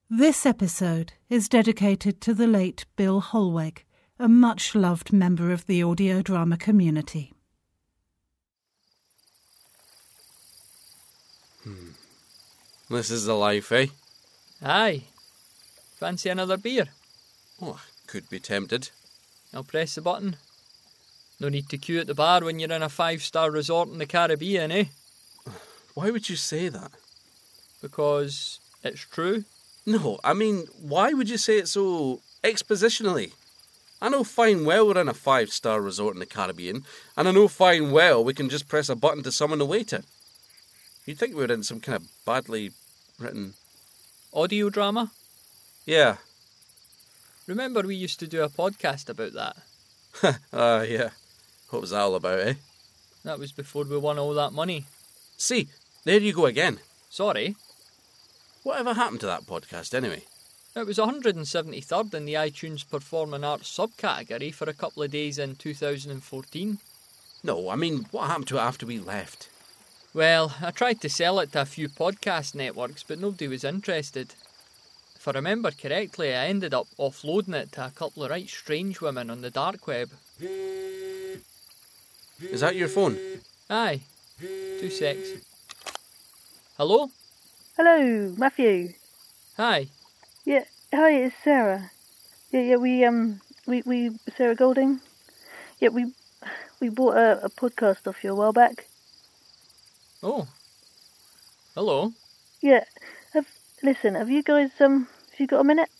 This episode is dedicated to the late Bill Holweg, a much-loved member of the audio drama community. This is the life, eh? Aye. Fancy another beer? Oh, could be tempted. I'll press the button. No need to queue at the bar when you're in a 5-star resort in the Caribbean, eh? Why would you say that? Because it's true. No, I mean, why would you say it so expositionally? I know fine well we're in a 5-star resort in the Caribbean, and I know fine well we can just press a button to summon a waiter. You'd think we were in some kind of badly written... Audio drama? Yeah. Remember we used to do a podcast about that? Yeah. What was that all about, eh? That was before we won all that money. See, there you go again. Sorry. Whatever happened to that podcast, anyway? It was 173rd in the iTunes Performing Arts subcategory for a couple of days in 2014. No, I mean, what happened to it after we left? Well, I tried to sell it to a few podcast networks, but nobody was interested. If I remember correctly, I ended up offloading it to a couple of right strange women on the dark web. Is that your phone? Aye. 2 secs. Hello? Hello, Matthew. Hi. Yeah, hi, it's Sarah. Yeah, we Sarah Golding. Yeah, we bought a podcast off you a while back. Oh. Hello. Yeah, listen, have you guys, have you got a minute?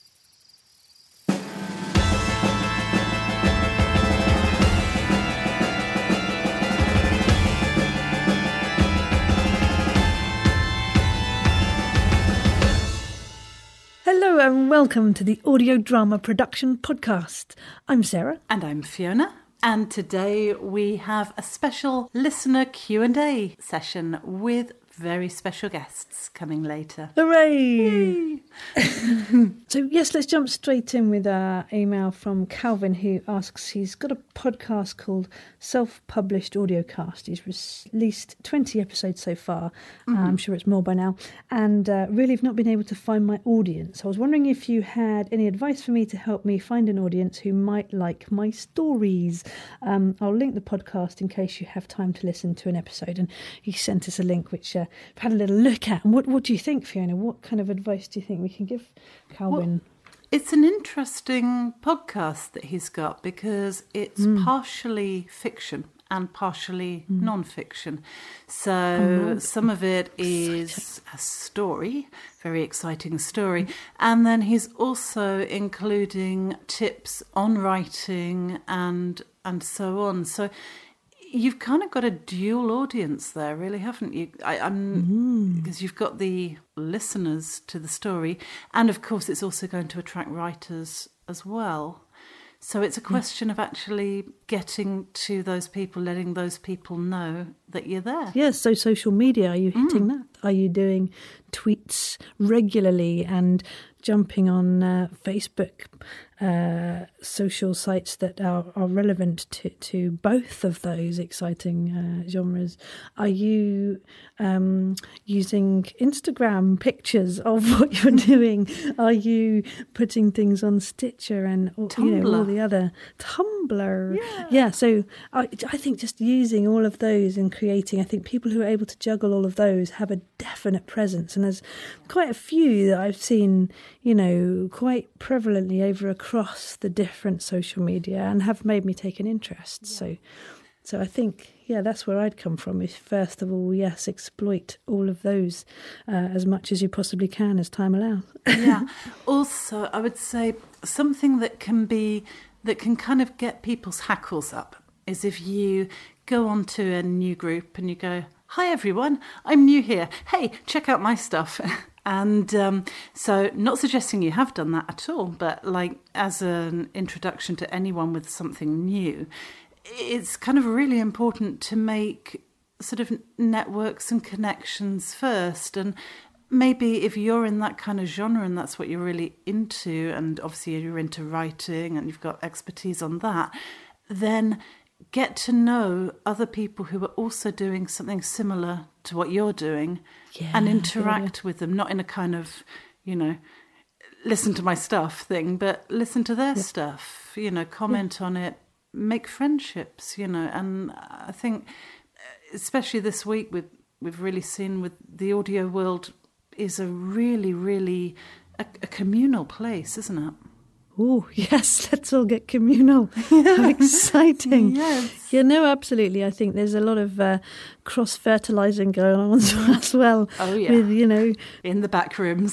Hello and welcome to the Audio Drama Production Podcast. I'm Sarah. And I'm Fiona. And today we have a special listener Q&A session with very special guests coming later. Hooray! So yes, let's jump straight in with our email from Calvin, who asks, he's got a podcast called Self-Published Audiocast. He's released 20 episodes so far. I'm sure it's more by now. And really have not been able to find my audience. I was wondering if you had any advice for me to help me find an audience who might like my stories. I'll link the podcast in case you have time to listen to an episode. And he sent us a link which I've had a little look at. And what do you think, Fiona? What kind of advice do you think we can give Calvin? Well, it's an interesting podcast that he's got because it's partially fiction and partially non-fiction. So some of it is a story, very exciting story. And then he's also including tips on writing and so on. So you've kind of got a dual audience there, really, haven't you? Because you've got the listeners to the story, and of course it's also going to attract writers as well. So it's a question of actually getting to those people, letting those people know that you're there. Yes, so social media, are you hitting that? Are you doing tweets regularly and jumping on Facebook, social sites that are relevant to both of those exciting genres? Are you using Instagram pictures of what you're doing? Are you putting things on Stitcher and all the other Tumblr? Yeah. So I think just using all of those and creating, I think people who are able to juggle all of those have a definite presence. And there's quite a few that I've seen, quite prevalently across the different social media and have made me take an interest. Yeah. So I think, that's where I'd come from. Is first of all, yes, exploit all of those as much as you possibly can as time allows. Yeah. Also, I would say something that can kind of get people's hackles up is if you go onto a new group and you go, "Hi everyone, I'm new here. Hey, check out my stuff." And so not suggesting you have done that at all, but like as an introduction to anyone with something new, it's kind of really important to make sort of networks and connections first. And maybe if you're in that kind of genre and that's what you're really into, and obviously you're into writing and you've got expertise on that, then get to know other people who are also doing something similar to what you're doing and interact with them, not in a kind of, listen to my stuff thing, but listen to their stuff, comment on it, make friendships, and I think especially this week we've really seen with the audio world is a really, really a communal place, isn't it? Oh, yes, let's all get communal. How exciting. Yes. Yeah, no, absolutely. I think there's a lot of cross-fertilising going on as well. Oh, yeah. With, in the back rooms.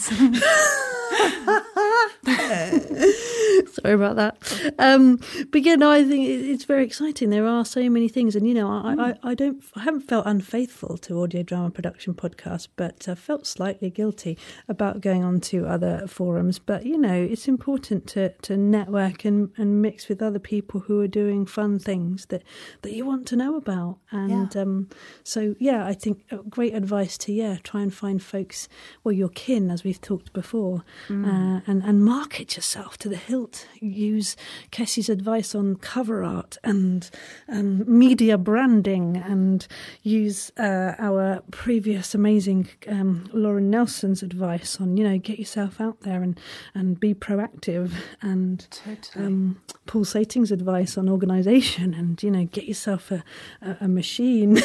Sorry about that. But yeah, no, I think it's very exciting. There are so many things, and I haven't felt unfaithful to Audio Drama Production Podcast, but I felt slightly guilty about going on to other forums. But it's important to network and mix with other people who are doing fun things that you want to know about. And I think great advice to try and find folks, your kin, as we've talked before, and market yourself to the hilt. Use Kessie's advice on cover art and media branding, and use our previous amazing Lauren Nelson's advice on get yourself out there and be proactive, and Paul Sating's advice on organisation, and get yourself a machine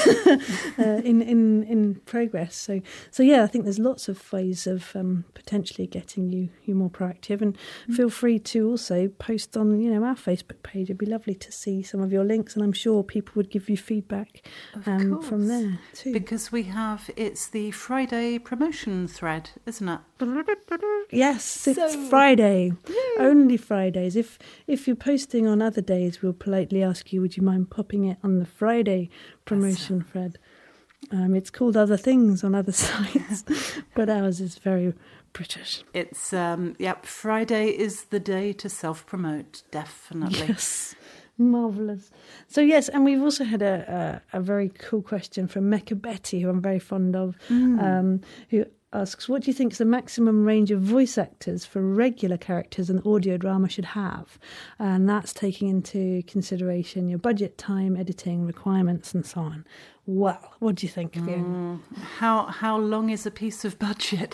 in progress. So I think there's lots of ways of potentially getting you more proactive, and feel free to also post on our Facebook page. It'd be lovely to see some of your links, and I'm sure people would give you feedback from there too. Because it's the Friday promotion thread, isn't it? Yes, it's Friday. Yay. Only Fridays. If you're posting on other days, we'll politely ask you, would you mind popping it on the Friday promotion thread? It's called other things on other sites, but ours is very British. It's Friday is the day to self-promote, definitely. Yes, marvellous. So yes, and we've also had a very cool question from Mecca Betty, who I'm very fond of, who asks, what do you think is the maximum range of voice actors for regular characters an audio drama should have? And that's taking into consideration your budget, time, editing requirements, and so on. Well, what do you think, Fiona? How long is a piece of budget?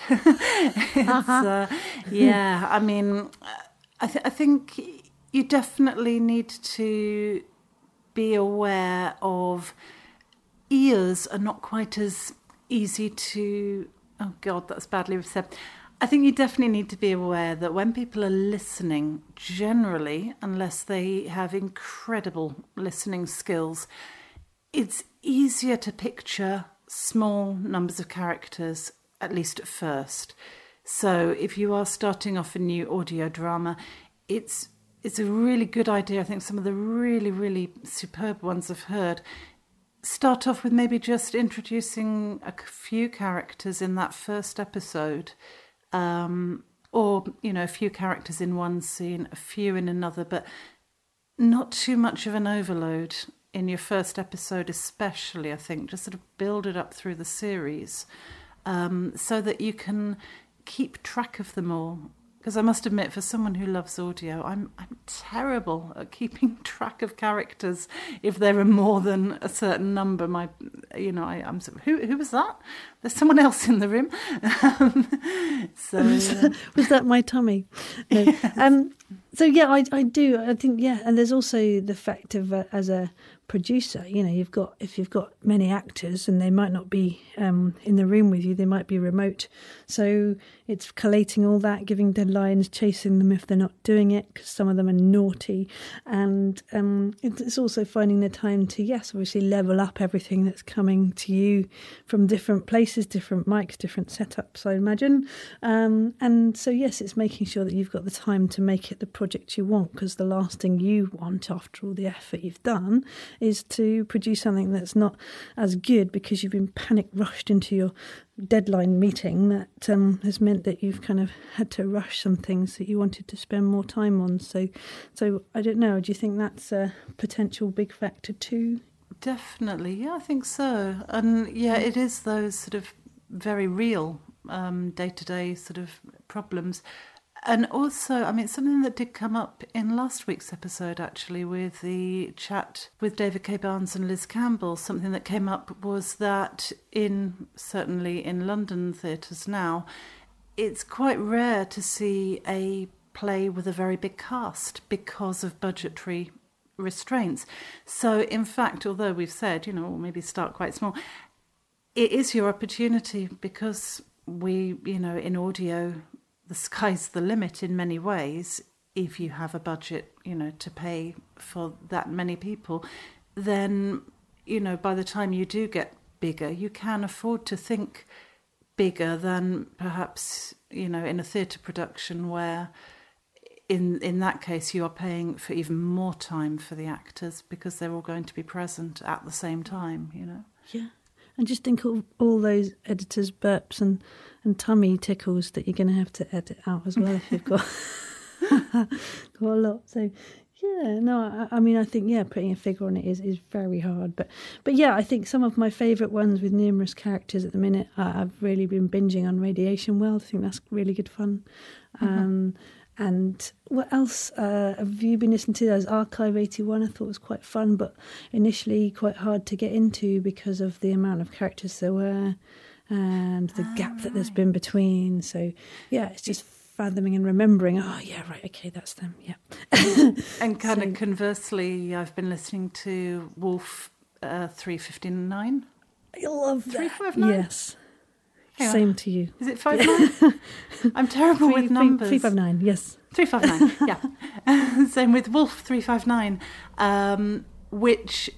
I mean, I think you definitely need to be aware of ears are not quite as easy to... Oh, God, that's badly said. I think you definitely need to be aware that when people are listening, generally, unless they have incredible listening skills, it's easier to picture small numbers of characters, at least at first. So if you are starting off a new audio drama, it's a really good idea. I think some of the really, really superb ones I've heard start off with maybe just introducing a few characters in that first episode, or a few characters in one scene, a few in another, but not too much of an overload in your first episode, especially. I think just sort of build it up through the series, so that you can keep track of them all. Because I must admit, for someone who loves audio, I'm terrible at keeping track of characters if there are more than a certain number. I'm sort of, who was that? There's someone else in the room. Was that my tummy? No. So yeah, I do. I think and there's also the fact of as a producer, if you've got many actors and they might not be in the room with you, they might be remote. So it's collating all that, giving deadlines, chasing them if they're not doing it, because some of them are naughty. And it's also finding the time to, obviously level up everything that's coming to you from different places, different mics, different setups, I imagine. And so, yes, it's making sure that you've got the time to make it the project you want, because the last thing you want after all the effort you've done is to produce something that's not as good because you've been panic rushed into your deadline meeting that has meant that you've kind of had to rush some things that you wanted to spend more time on. So I don't know, do you think that's a potential big factor too? Definitely, yeah, I think so. And it is those sort of very real day-to-day sort of problems. And also, I mean, something that did come up in last week's episode, actually, with the chat with David K. Barnes and Liz Campbell, something that came up was that certainly in London theatres now, it's quite rare to see a play with a very big cast because of budgetary restraints. So, in fact, although we've said, we'll maybe start quite small, it is your opportunity because we, in audio, the sky's the limit in many ways. If you have a budget, to pay for that many people, then, by the time you do get bigger, you can afford to think bigger than perhaps, in a theatre production where in that case you are paying for even more time for the actors because they're all going to be present at the same time, Yeah. And just think of all those editors' burps and tummy tickles that you're going to have to edit out as well if you've got, got a lot. So, yeah, no, I mean, I think, putting a figure on it is very hard. But yeah, I think some of my favourite ones with numerous characters at the minute, I've really been binging on Radiation World. I think that's really good fun. And what else have you been listening to? There's Archive 81, I thought was quite fun, but initially quite hard to get into because of the amount of characters there were and the gap that there's been between. So, yeah, it's just fathoming and remembering, okay, that's them, yeah. And kind of conversely, I've been listening to Wolf 359. I love that. 359? Yes. Same to you. Is it 59? I'm terrible with numbers. 359, yes. 359, yeah. Same with Wolf 359, which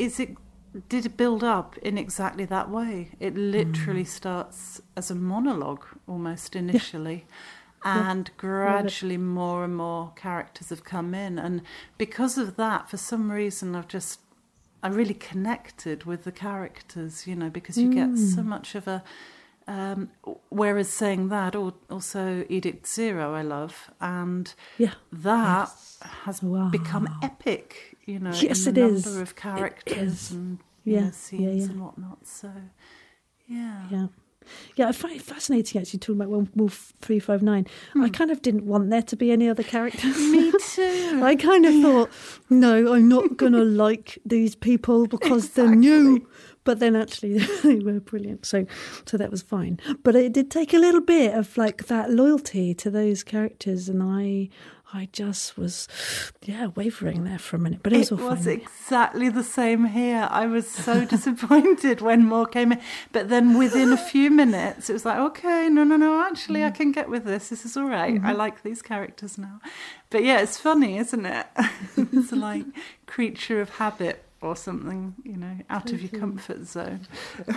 did build up in exactly that way. It literally starts as a monologue almost initially. Yeah. And gradually more and more characters have come in. And because of that, for some reason, I really connected with the characters, because you get so much of a... whereas saying that, also Edict Zero I love, and that has become epic, yes, in it a is. number of characters and scenes and whatnot. So, yeah. Yeah, I find it fascinating actually talking about Wolf 359. I kind of didn't want there to be any other characters. Me too. I kind of thought, no, I'm not going to like these people because they're new. But then actually they were brilliant. So that was fine. But it did take a little bit of like that loyalty to those characters. And I just was, wavering there for a minute. But it was all fine. It was exactly the same here. I was so disappointed when more came in. But then within a few minutes, it was like, okay, no, actually I can get with this. This is all right. I like these characters now. But yeah, it's funny, isn't it? It's like creature of habit or something, out of your comfort zone.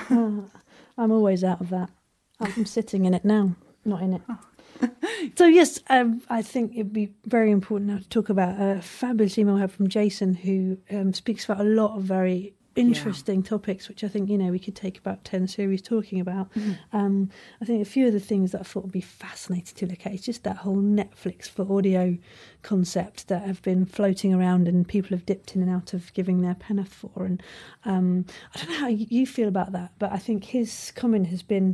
I'm always out of that. I'm sitting in it now, not in it. So yes, I think it'd be very important now to talk about a fabulous email I have from Jason, who speaks about a lot of very interesting topics, which I think, we could take about 10 series talking about. I think a few of the things that I thought would be fascinating to look at is just that whole Netflix for audio concept that have been floating around and people have dipped in and out of giving their penna for. And I don't know how you feel about that, but I think his comment has been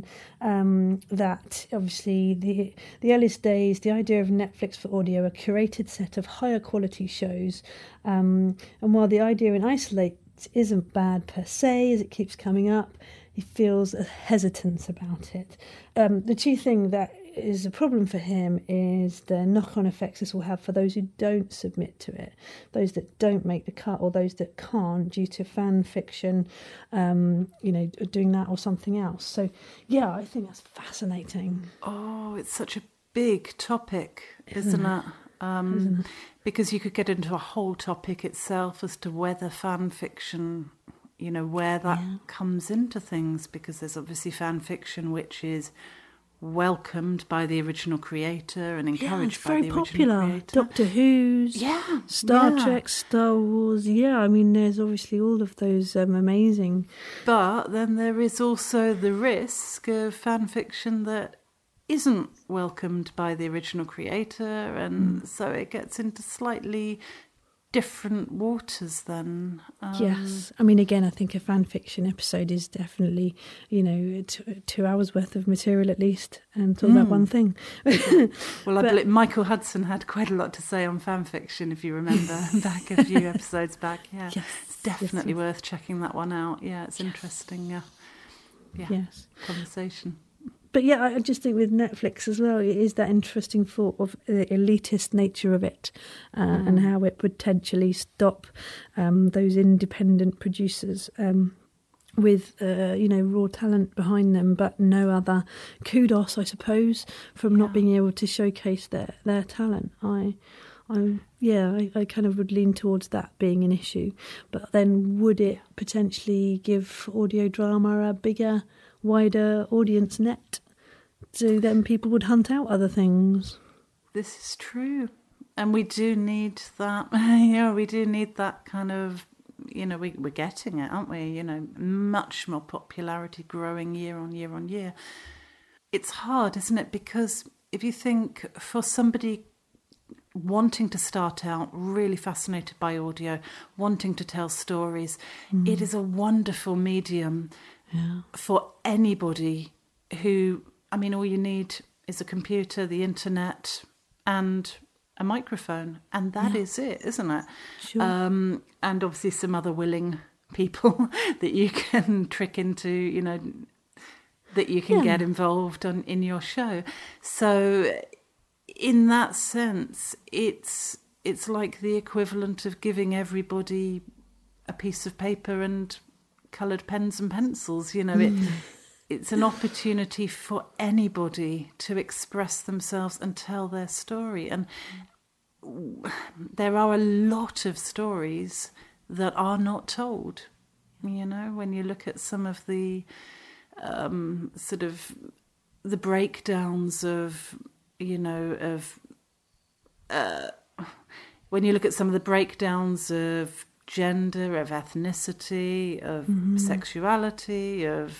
that obviously the earliest days, the idea of Netflix for audio, a curated set of higher quality shows, and while the idea in isolate isn't bad per se, as it keeps coming up, he feels a hesitance about it. The chief thing that is a problem for him is the knock-on effects this will have for those who don't submit to it, those that don't make the cut or those that can't due to fan fiction, doing that or something else. So, yeah, I think that's fascinating. Oh, it's such a big topic, isn't it? Because you could get into a whole topic itself as to whether fan fiction, where that comes into things, because there's obviously fan fiction which is welcomed by the original creator and encouraged by the original creator. Very popular. Doctor Who's, Star Trek, Star Wars. Yeah, I mean, there's obviously all of those amazing. But then there is also the risk of fan fiction that isn't welcomed by the original creator, and so it gets into slightly different waters then. Yes. I mean, again, I think a fan fiction episode is definitely, 2 hours worth of material at least, and talk about one thing. Well, I believe Michael Hudson had quite a lot to say on fan fiction, if you remember, back a few episodes back. Yeah, yes, it's definitely worth checking that one out. Yeah, it's interesting. Conversation. But yeah, I just think with Netflix as well, it is that interesting thought of the elitist nature of it, and how it potentially stop those independent producers with raw talent behind them, but no other kudos, I suppose, from not being able to showcase their talent. I kind of would lean towards that being an issue. But then would it potentially give audio drama a bigger, wider audience net? So then people would hunt out other things. This is true. And we do need that, we do need that kind of, we're getting it, aren't we? Much more popularity growing year on year on year. It's hard, isn't it? Because if you think for somebody wanting to start out, really fascinated by audio, wanting to tell stories, it is a wonderful medium for anybody who, all you need is a computer, the internet, and a microphone, and that is it, isn't it? Sure. And obviously some other willing people that you can trick into, that you can get involved in your show. So in that sense, it's like the equivalent of giving everybody a piece of paper and coloured pens and pencils. It's an opportunity for anybody to express themselves and tell their story. And there are a lot of stories that are not told. When you look at some of the sort of the breakdowns of, when you look at some of the breakdowns of gender, of ethnicity, of sexuality, of,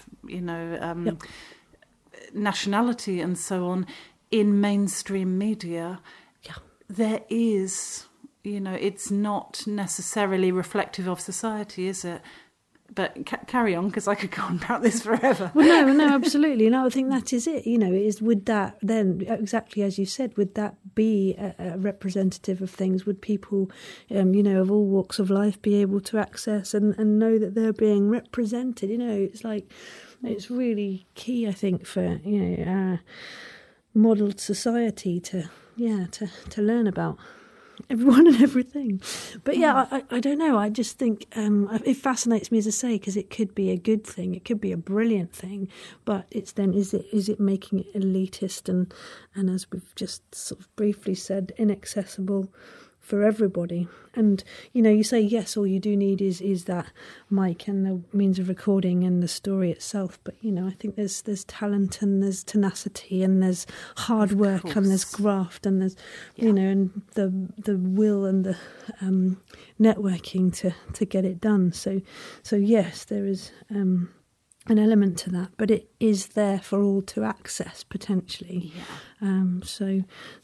nationality and so on in mainstream media, there is, it's not necessarily reflective of society, is it? But carry on, because I could go on about this forever. Well, no, absolutely. And I think that is it. Would that then, exactly as you said, would that be a representative of things? Would people, of all walks of life be able to access and know that they're being represented? It's like, it's really key, I think, for, our modelled society to learn about everyone and everything. But I don't know. I just think it fascinates me, as I say, because it could be a good thing. It could be a brilliant thing. But it's then, is it making it elitist and as we've just sort of briefly said, inaccessible for everybody? And you say yes, all you do need is that mic and the means of recording and the story itself. But I think there's talent and there's tenacity and there's hard work and there's graft and there's and the will and the networking to get it done. So yes, there is an element to that, but it is there for all to access potentially. So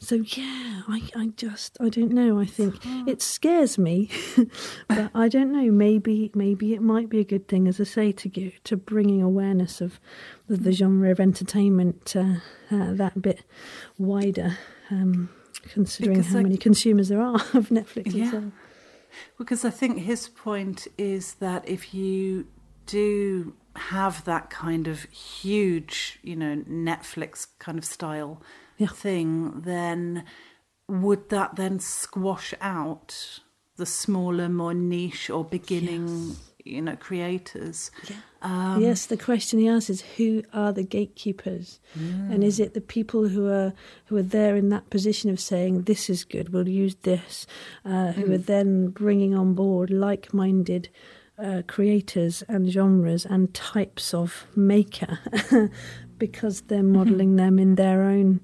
I don't know. I think it scares me, but I don't know. Maybe it might be a good thing, as I say, to bringing awareness of the genre of entertainment that bit wider, considering how many consumers there are of Netflix. Yeah, as well. Because I think his point is that if you do have that kind of huge, Netflix kind of style thing, then would that then squash out the smaller, more niche or beginning, creators? Yes, the question he asks is, who are the gatekeepers? And is it the people who are there in that position of saying, this is good, we'll use this, who are then bringing on board like-minded creators and genres and types of maker because they're modelling them in their own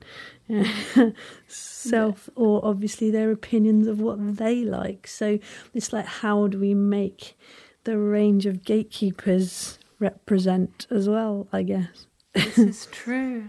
self, or obviously their opinions of what they like. So it's like, how do we make the range of gatekeepers represent as well, I guess? This is true.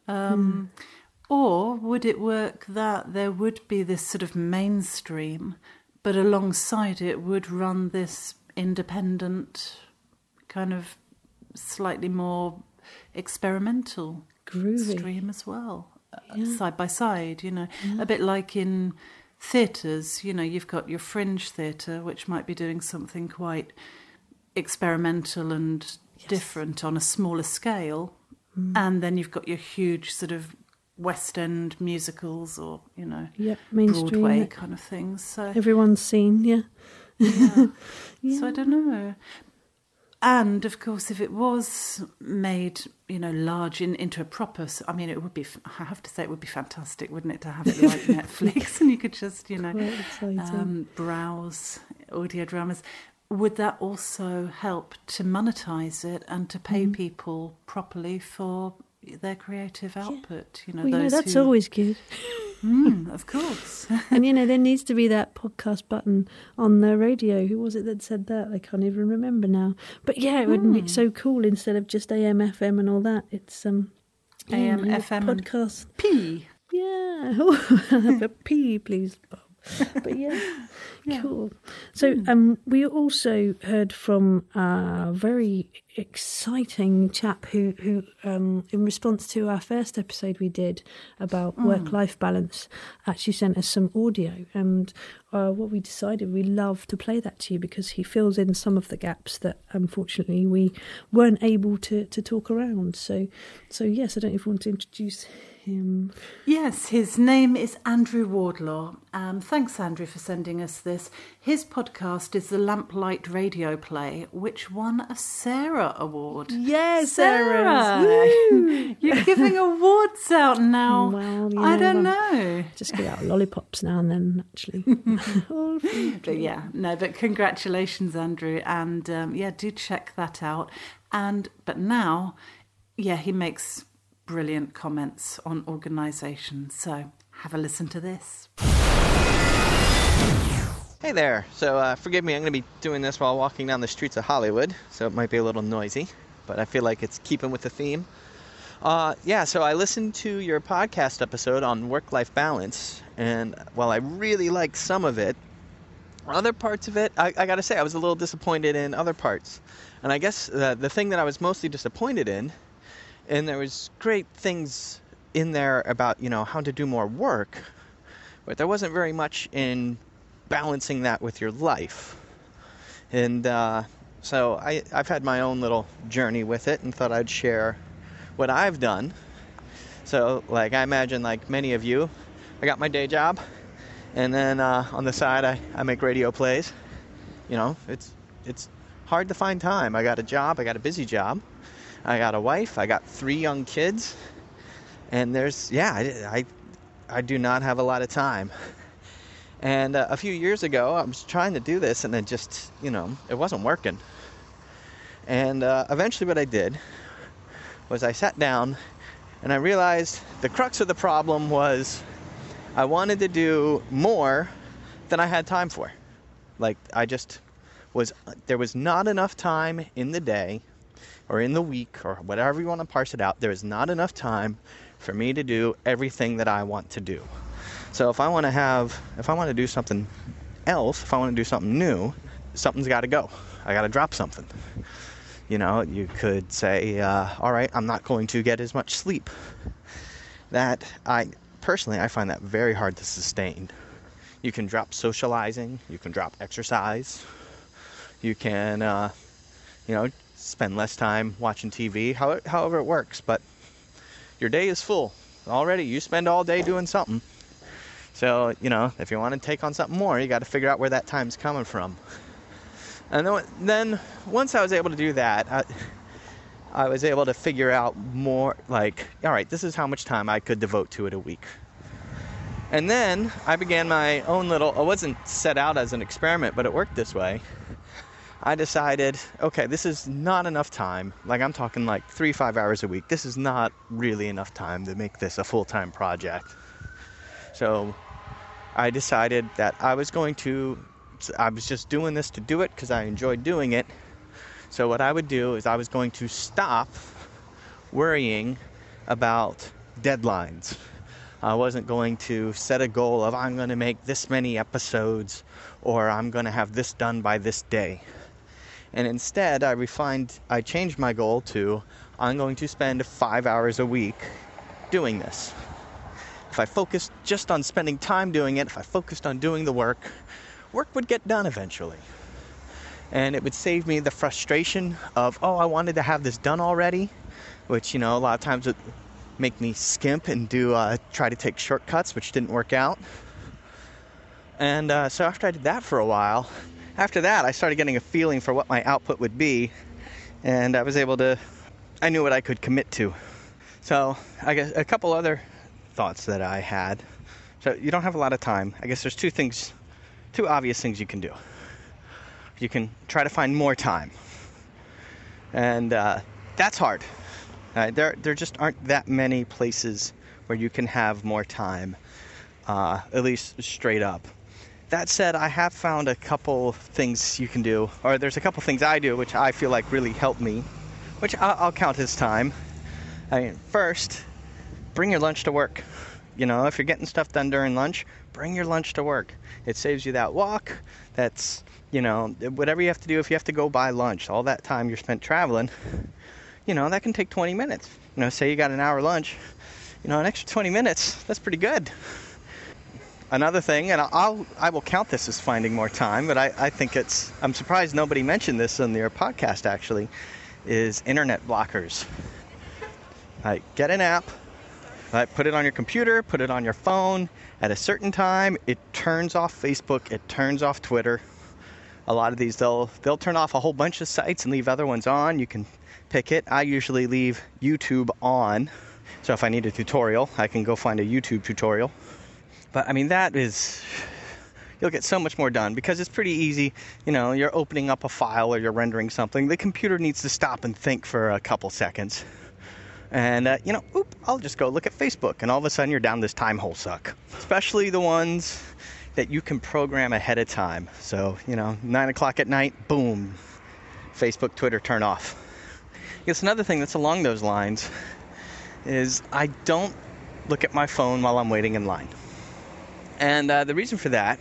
Or would it work that there would be this sort of mainstream, but alongside it would run this independent, kind of slightly more experimental stream as well, side by side, a bit like in theatres, you've got your fringe theatre, which might be doing something quite experimental and different on a smaller scale, And then you've got your huge sort of West End musicals or, mainstream, Broadway kind of things. So everyone's seen, yeah. So I don't know. And of course, if it was made, large into a proper, it would be. I have to say, it would be fantastic, wouldn't it, to have it like Netflix, and you could just, browse audio dramas. Would that also help to monetize it and to pay people properly for their creative output? That's always good. Of course. And, there needs to be that podcast button on the radio. Who was it that said that? I can't even remember now. But, yeah, it would be so cool instead of just AM, FM and all that. It's AM, FM podcast. And P. Yeah. Oh, a P, please, Bob. But yeah, cool. So we also heard from a very exciting chap who in response to our first episode we did about work-life balance, actually sent us some audio. And what we decided, we love to play that to you because he fills in some of the gaps that unfortunately we weren't able to talk around. So yes, I don't know if you want to introduce him. Yes, his name is Andrew Wardlaw. Thanks, Andrew, for sending us this. His podcast is the Lamplight Radio Play, which won a Sarah Award. Yes, Sarah! You're giving awards out now. Well, I don't know. Just give out lollipops now and then, actually. But congratulations, Andrew. And do check that out. But now, he makes brilliant comments on organisation. So have a listen to this. Hey there. So forgive me, I'm going to be doing this while walking down the streets of Hollywood, so it might be a little noisy, but I feel like it's keeping with the theme. So I listened to your podcast episode on work-life balance, and while I really liked some of it, other parts of it, I got to say, I was a little disappointed in other parts. And I guess the thing that I was mostly disappointed in, and there was great things in there about, how to do more work, but there wasn't very much in balancing that with your life. And so I've had my own little journey with it and thought I'd share what I've done. So, I imagine, like many of you, I got my day job, and then on the side I make radio plays. It's hard to find time. I got a job, I got a busy job. I got a wife, I got 3 young kids, and I do not have a lot of time. And a few years ago, I was trying to do this, and it just, it wasn't working. And eventually what I did was I sat down, and I realized the crux of the problem was I wanted to do more than I had time for. There was not enough time in the day, or in the week, or whatever you want to parse it out, there is not enough time for me to do everything that I want to do. So if I want to do something else, if I want to do something new, something's got to go. I got to drop something. You could say, all right, I'm not going to get as much sleep. That, I find that very hard to sustain. You can drop socializing, you can drop exercise, you can, spend less time watching TV, however it works, but your day is full. Already, you spend all day doing something. So, if you want to take on something more, you got to figure out where that time's coming from. And then once I was able to do that, I was able to figure out more, all right, this is how much time I could devote to it a week. And then I began my own it wasn't set out as an experiment, but it worked this way. I decided, okay, this is not enough time. I'm talking 3-5 hours a week. This is not really enough time to make this a full-time project. So I decided that I was just doing this to do it because I enjoyed doing it. So what I would do is I was going to stop worrying about deadlines. I wasn't going to set a goal of I'm going to make this many episodes or I'm going to have this done by this day. And instead, I changed my goal to I'm going to spend 5 hours a week doing this. If I focused just on spending time doing it, if I focused on doing the work would get done eventually. And it would save me the frustration of, I wanted to have this done already, which, a lot of times would make me skimp and try to take shortcuts, which didn't work out. And so after I did that for a while, after that I started getting a feeling for what my output would be, and I knew what I could commit to. So I guess a couple other thoughts that I had. So you don't have a lot of time. I guess there's two obvious things you can do. You can try to find more time, and that's hard. There just aren't that many places where you can have more time, at least straight up. That said, I have found a couple things you can do, or there's a couple things I do which I feel like really help me, which I'll count as time. First, bring your lunch to work. If you're getting stuff done during lunch, bring your lunch to work. It saves you that walk. That's, whatever you have to do. If you have to go buy lunch, all that time you're spent traveling, that can take 20 minutes. Say you got an hour lunch, an extra 20 minutes, that's pretty good. Another thing, and I will count this as finding more time, but I think I'm surprised nobody mentioned this on their podcast actually, is internet blockers. Get an app, put it on your computer, put it on your phone. At a certain time, it turns off Facebook, it turns off Twitter. A lot of these, they'll turn off a whole bunch of sites and leave other ones on. You can pick it. I usually leave YouTube on. So if I need a tutorial, I can go find a YouTube tutorial. But you'll get so much more done because it's pretty easy. You're opening up a file or you're rendering something. The computer needs to stop and think for a couple seconds. And, I'll just go look at Facebook. And all of a sudden you're down this time hole suck. Especially the ones that you can program ahead of time. So, 9 o'clock at night, boom, Facebook, Twitter, turn off. I guess another thing that's along those lines is I don't look at my phone while I'm waiting in line. And the reason for that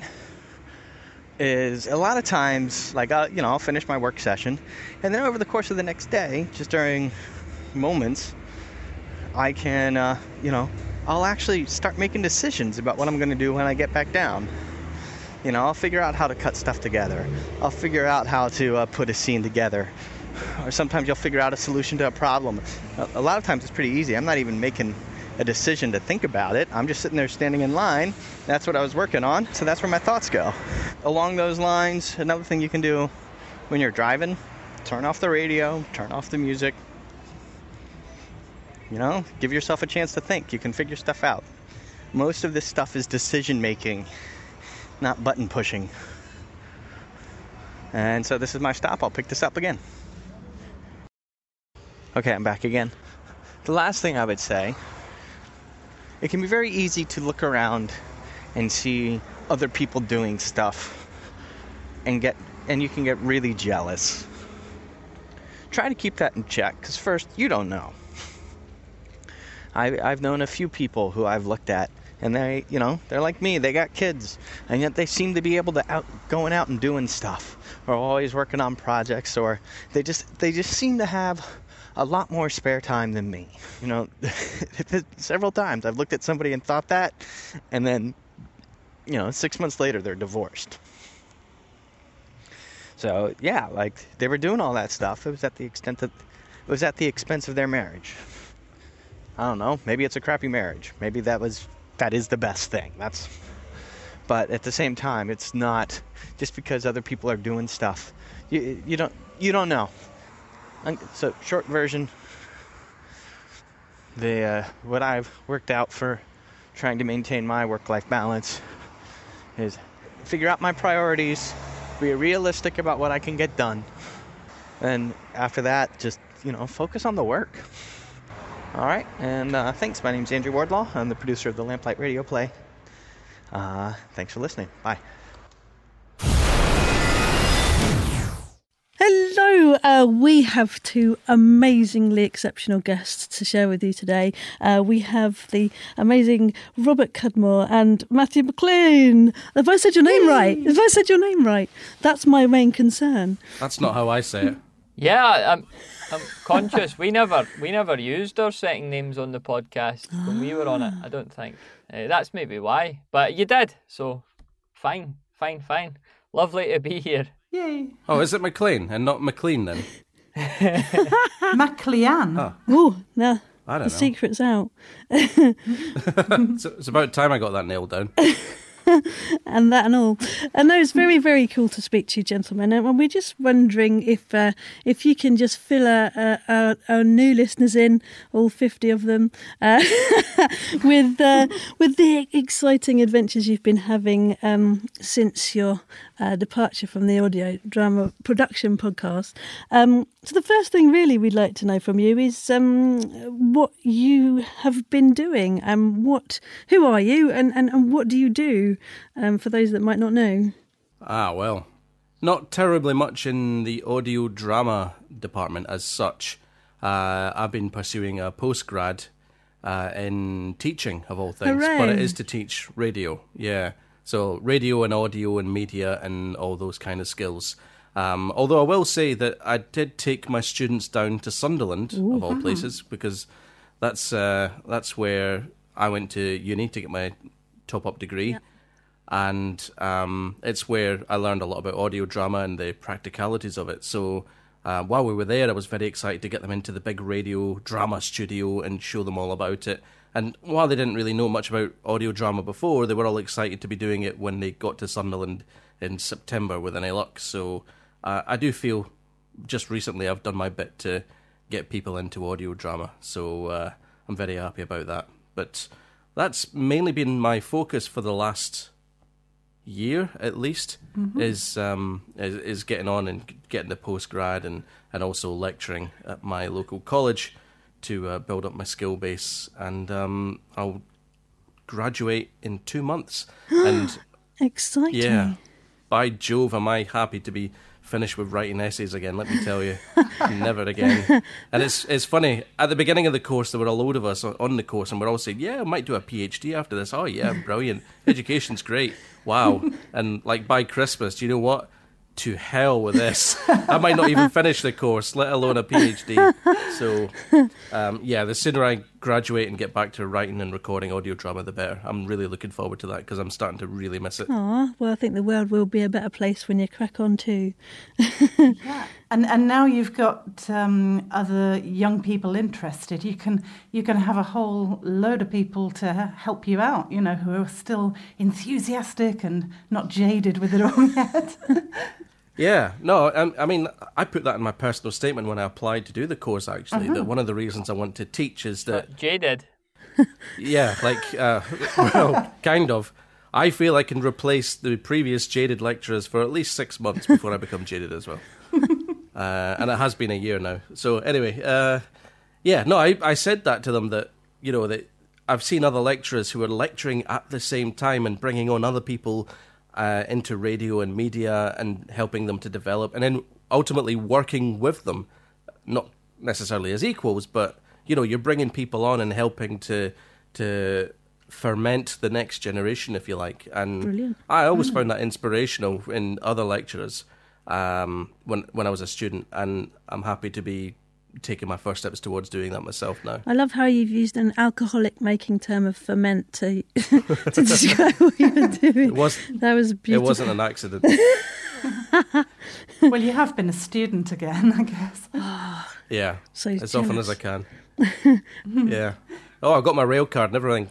is a lot of times, I'll finish my work session, and then over the course of the next day, just during moments, I can, I'll actually start making decisions about what I'm going to do when I get back down. I'll figure out how to cut stuff together. I'll figure out how to put a scene together. Or sometimes you'll figure out a solution to a problem. A lot of times it's pretty easy. I'm not even making a decision to think about it. I'm just sitting there standing in line. That's what I was working on. So that's where my thoughts go. Along those lines, another thing you can do when you're driving, turn off the radio, turn off the music. Give yourself a chance to think. You can figure stuff out. Most of this stuff is decision making, not button pushing. And so this is my stop. I'll pick this up again. Okay, I'm back again. The last thing I would say, it can be very easy to look around and see other people doing stuff and you can get really jealous. Try to keep that in check, because first, you don't know. I've known a few people who I've looked at, and they're like me. They got kids, and yet they seem to be able to going out and doing stuff, or always working on projects, or they just seem to have a lot more spare time than me. Several times I've looked at somebody and thought that, and then 6 months later they're divorced. So yeah, they were doing all that stuff. It was at the expense of their marriage. I don't know, maybe it's a crappy marriage. Maybe that is the best thing. But at the same time, it's not just because other people are doing stuff. You don't know. So short version, what I've worked out for trying to maintain my work-life balance is figure out my priorities, be realistic about what I can get done, and after that, just focus on the work. All right, and thanks. My name's Andrew Wardlaw. I'm the producer of the Lamplight Radio Play. Thanks for listening. Bye. Hello, we have two amazingly exceptional guests to share with you today. We have the amazing Robert Cudmore and Matthew McLean. Have I said your name right? That's my main concern. That's not how I say it. Yeah, I'm conscious. We never used our second names on the podcast when we were on it, I don't think. That's maybe why. But you did, so fine. Lovely to be here. Yay. Oh, is it McLean and not McLean then? MacLeanne. Oh, now I don't the know. secret's out. So it's about time I got that nailed down. And that and all. And no, it's very, very cool to speak to you, gentlemen. And we're just wondering if you can just fill our new listeners in, all 50 of them, with the exciting adventures you've been having since your departure from the audio drama production podcast. So the first thing really we'd like to know from you is what you have been doing. Who are you and what do you do, for those that might not know? Well, not terribly much in the audio drama department as such. I've been pursuing a postgrad in teaching, of all things. Hooray. But it is to teach radio, yeah. So radio and audio and media and all those kind of skills. Although I will say that I did take my students down to Sunderland, of all places, because that's where I went to uni to get my top-up degree. Yeah. And it's where I learned a lot about audio drama and the practicalities of it. So while we were there, I was very excited to get them into the big radio drama studio and show them all about it. And while they didn't really know much about audio drama before, they were all excited to be doing it when they got to Sunderland in September with any luck. So I do feel just recently I've done my bit to get people into audio drama. So I'm very happy about that. But that's mainly been my focus for the last year, at least, is getting on and getting the postgrad and also lecturing at my local college to build up my skill base. And I'll graduate in 2 months. And Exciting. yeah, by Jove, am I happy to be finished with writing essays again, let me tell you. Never again. And it's funny, at the beginning of the course, there were a load of us on the course, and we're all saying, yeah, I might do a PhD after this. Oh, yeah, brilliant. Education's great. Wow. And, like, by Christmas, do you know what? To hell with this. I might not even finish the course, let alone a PhD. So, yeah, the sooner I graduate and get back to writing and recording audio drama, the better. I'm really looking forward to that because I'm starting to really miss it. Well, I think the world will be a better place when you crack on too. Yeah. And now you've got other young people interested. You can have a whole load of people to help you out, you know, who are still enthusiastic and not jaded with it all yet. Yeah, no, I mean, I put that in my personal statement when I applied to do the course, actually, that one of the reasons I want to teach is that... Jaded. Yeah, like, well, kind of. I feel I can replace the previous jaded lecturers for at least 6 months before I become jaded as well. And it has been a year now. So anyway, yeah, no, I said that to them that, you know, that I've seen other lecturers who are lecturing at the same time and bringing on other people into radio and media and helping them to develop, and then ultimately working with them, not necessarily as equals, but, you know, you're bringing people on and helping to ferment the next generation, if you like. And Brilliant. I always found that inspirational in other lecturers when I was a student, and I'm happy to be taking my first steps towards doing that myself now. I love how you've used an alcoholic making term of ferment to describe what you were doing. That was beautiful. It wasn't an accident. Well, you have been a student again, I guess. Yeah, So as jealous. often as I can. Yeah. Oh, I've got my rail card and everything.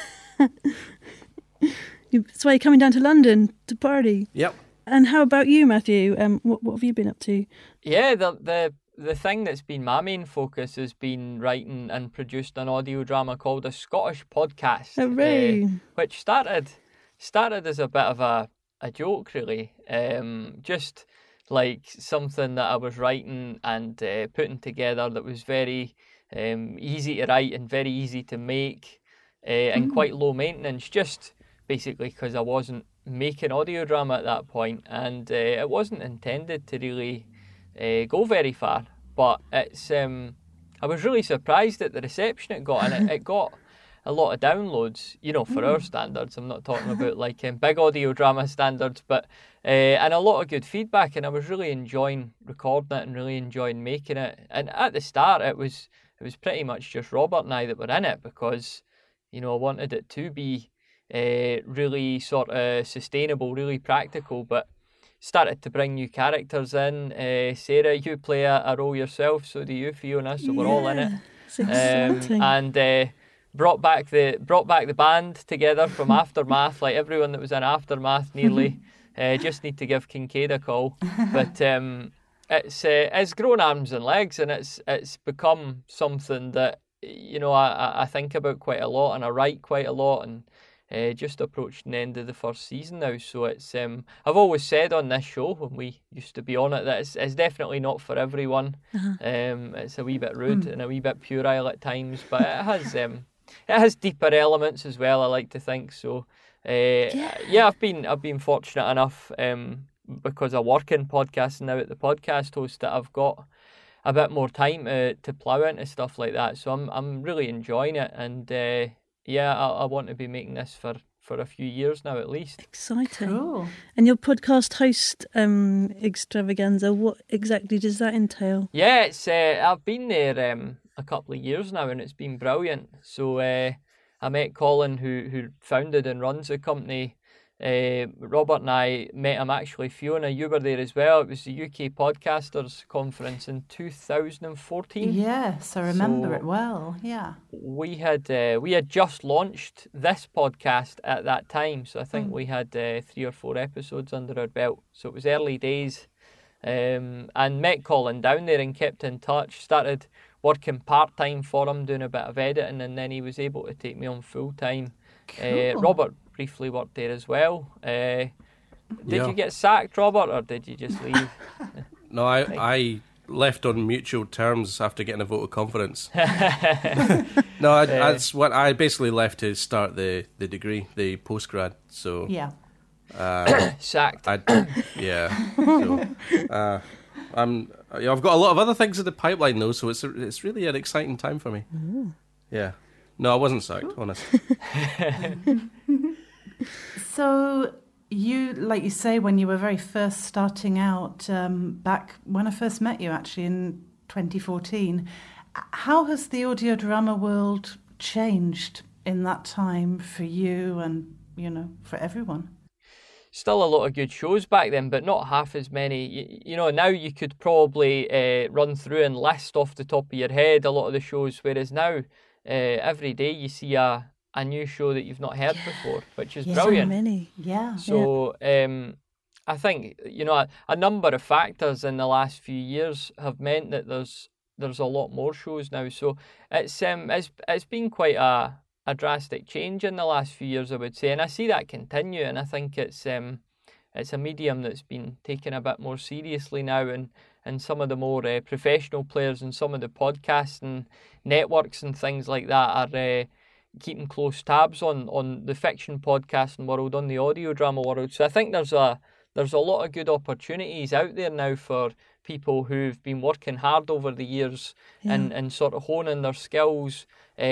That's why you're coming down to London to party. Yep. And how about you, Matthew? What have you been up to? Yeah, the thing that's been my main focus has been writing and produced an audio drama called A Scottish Podcast. Hooray. Which started as a bit of a joke, really. Just like something that I was writing and putting together that was very easy to write and very easy to make and quite low maintenance, just basically because I wasn't making audio drama at that point, and it wasn't intended to really go very far, but it's I was really surprised at the reception it got, and it got a lot of downloads, you know, for our standards. I'm not talking about like big audio drama standards, but and a lot of good feedback, and I was really enjoying recording it and really enjoying making it. And at the start it was pretty much just Robert and I that were in it, because, you know, I wanted it to be really sort of sustainable, really practical. But started to bring new characters in. Sarah, you play a role yourself, so do you, Fiona, so we're all in it. It's exciting. And brought back the band together from Aftermath, like everyone that was in Aftermath nearly. Just need to give Kincaid a call. But it's grown arms and legs, and it's become something that, you know, I think about quite a lot, and I write quite a lot, and just approaching the end of the first season now. So it's I've always said on this show when we used to be on it that it's definitely not for everyone. It's a wee bit rude and a wee bit puerile at times, but it has deeper elements as well, I like to think. So I've been fortunate enough because I work in podcasting now at the podcast host that I've got a bit more time to plough into stuff like that. So I'm really enjoying it, and I want to be making this for a few years now at least. Exciting. Cool. And your podcast host extravaganza, what exactly does that entail? Yeah, it's I've been there a couple of years now, and it's been brilliant. So I met Colin, who founded and runs the company. Robert and I met him actually. Fiona, you were there as well. It was the UK Podcasters Conference in 2014. Yes, I remember it well. Yeah. We had just launched this podcast at that time, so I think we had 3 or 4 episodes under our belt. So it was early days, and met Colin down there and kept in touch. Started working part-time for him, doing a bit of editing, and then he was able to take me on full-time. Cool. Robert briefly worked there as well. Did you get sacked, Robert, or did you just leave? No, I left on mutual terms after getting a vote of confidence. No, that's what I basically left to start the degree, the postgrad. So Yeah. Sacked. So, I've got a lot of other things in the pipeline though, so it's really an exciting time for me. Yeah. No, I wasn't sacked, honest. So you, like you say, when you were very first starting out, back when I first met you actually in 2014, how has the audio drama world changed in that time for you and, you know, for everyone? Still a lot of good shows back then, but not half as many. You know, now you could probably run through and list off the top of your head a lot of the shows, whereas now every day you see a new show that you've not heard before, which is brilliant. So many. Yeah. So I think, you know, a number of factors in the last few years have meant that there's a lot more shows now. So it's been quite a drastic change in the last few years, I would say, and I see that continue. And I think it's a medium that's been taken a bit more seriously now, and some of the more professional players and some of the podcasting networks and things like that are keeping close tabs on the fiction podcasting world, on the audio drama world. So I think there's a lot of good opportunities out there now for people who've been working hard over the years and sort of honing their skills